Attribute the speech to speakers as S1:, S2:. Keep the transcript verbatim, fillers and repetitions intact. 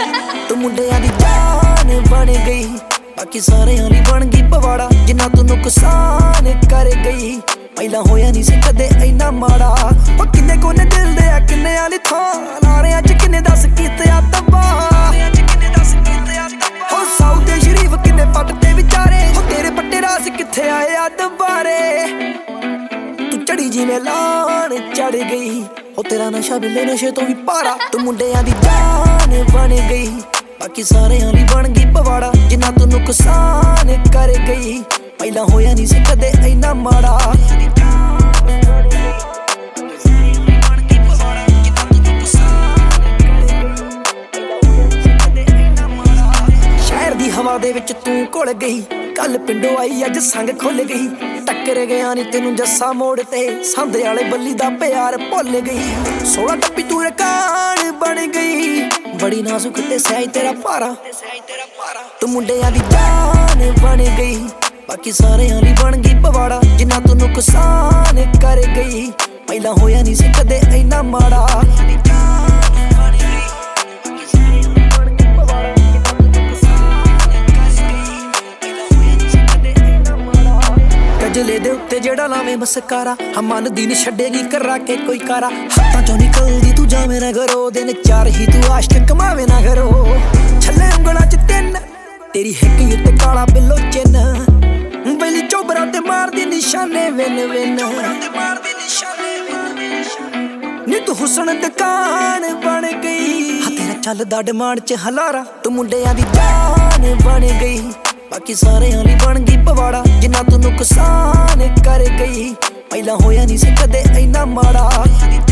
S1: तू मुंडियां दी जान बन गई, बाकी सारियां ली बन गई पवाड़ा। जिन्ना तू नुकसान कर गई, पहला होया नहीं सी कदे इन्ना माड़ा। ओ किन्ने कोने दिल दे आ किन्ने आली थां, नारे अज किन्ने दस कीते आ तबाह। ओ सऊदे शरीफ किन्ने पटते विचारे, ओ तेरे पट्टे रास किथे आए आ दुबारे। तू चढ़ी जिवें लान चढ़ गई, ओ तेरा नशा बिल्ले नशे तो भी पारा। तू मुंडियां दी जान बन गई, बाकी सारियां ली बन गई पवाड़ा। जिन्ना तू नुकसान कर गई, पहला होया नहीं सी कदे इन्ना माड़ा। शहर दी हवा दे विच तू घुल गई, कल पिंडों आई अज संग खुल गई। टक्कर गया नी तेनू जस्सा मोड़ ते, सांधे वाले बल्ली दा प्यार भुल गई। सोलह टप्पी तू रकान बन गई, बड़ी नाजुक ते सहज तेरा पारा। तू मुंडियां दी जान बन गई, बाकी सारियां ली बन गई पवाड़ा। जिन्ना तू नुकसान कर गई, पहला होया नहीं सी कदे इन्ना माड़ा। गजले दे उत्ते जेड़ा लावे मस्कारा, हम मन दी नी छड्डेगी करा के कोई कारा। हत्थां चों निकलदी तू जावे ना घरो, दिन चार ही तू आशिक कमावे ना घरो। छल्ले उंगलां च तिन तेरी हिक उत्ते काला बिल्लो चिन्ह, बैली चोबरा ते मारदी निशाने विन विन। नी तू हुस्न दुकान बन गई, हाँ तेरा चलदा डिमांड च हलारा। तू मुंडियां दी जान बन गई, बाकी सारियां ली बन गई पवाड़ा। जिन्ना तू नुकसान कर गई, पहला होया नहीं सी कदे इन्ना माड़ा।